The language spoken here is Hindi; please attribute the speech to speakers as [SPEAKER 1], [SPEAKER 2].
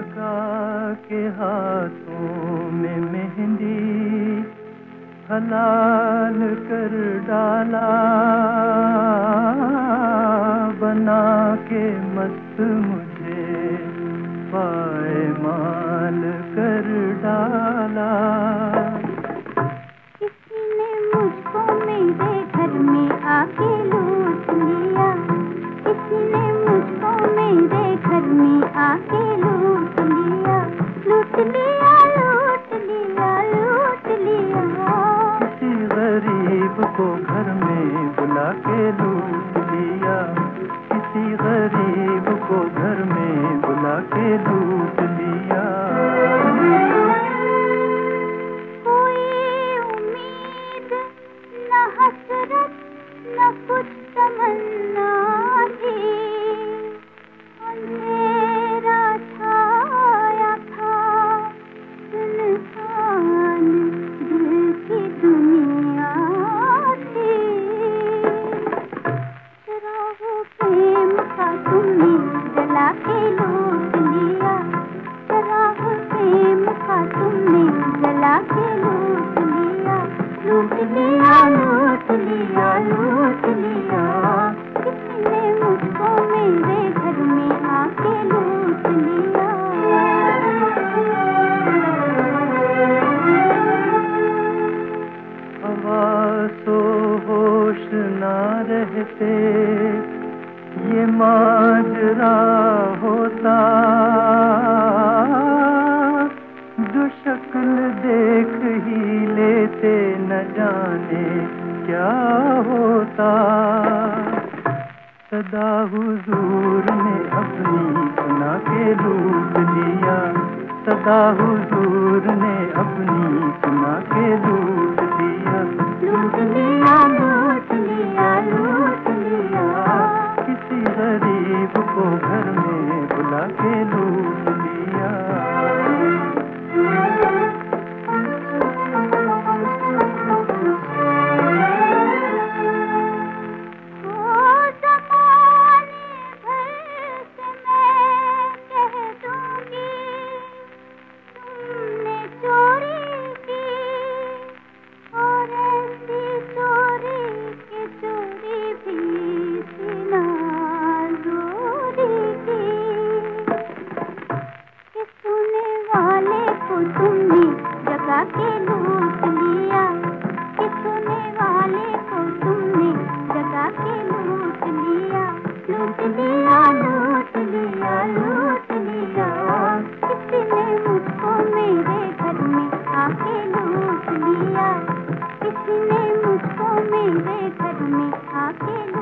[SPEAKER 1] लगा के हाथों में मेहंदी हलाल कर डाला, बना के मस्त मुझे पायमाल कर डाला।
[SPEAKER 2] किसी ने मुझको मेरे घर में आके लूट लिया, किसी ने मुझको मेरे घर में आके लूट लिया, लूट लिया, लूट लिया, लूट लिया।
[SPEAKER 1] किसी गरीब को घर में बुला के लूट लिया, किसी गरीब को घर में बुला के लूट लिया।
[SPEAKER 2] कोई उम्मीद न हसरत न कुछ तमन्ना थी, अंधेरा छाया था, सुनसान दिल की दुनिया थी। चिराग प्रेम का तुमने जला के लूट लिया, चिराग प्रेम का तुमने जला के लूट लिया, लूट लिया, लूट लिया, लूट लिया। किसी ने मुझको मेरे घर में आके लूट लिया।
[SPEAKER 1] हवासो होश ना रहते ये माजरा होता, जो शक्ल देख ही लेते न जाने क्या होता। सदा हुजूर ने अपनी बना के लूट लिया, सदा हुजूर ने अपनी बना के लूट लिया,
[SPEAKER 2] लूट लिया, लूट लिया, लूट लिया।
[SPEAKER 1] किसी गरीब को घर में बुला के लूट लिया।
[SPEAKER 2] तुमने जगा के लूट लिया, कि सोने वाले को तुमने जगा के लूट लिया, लूट लिया, लूट लिया, लूट लिया। किसी ने मुझको मेरे घर में आके लूट लिया, किसी ने मुझको मेरे घर में आके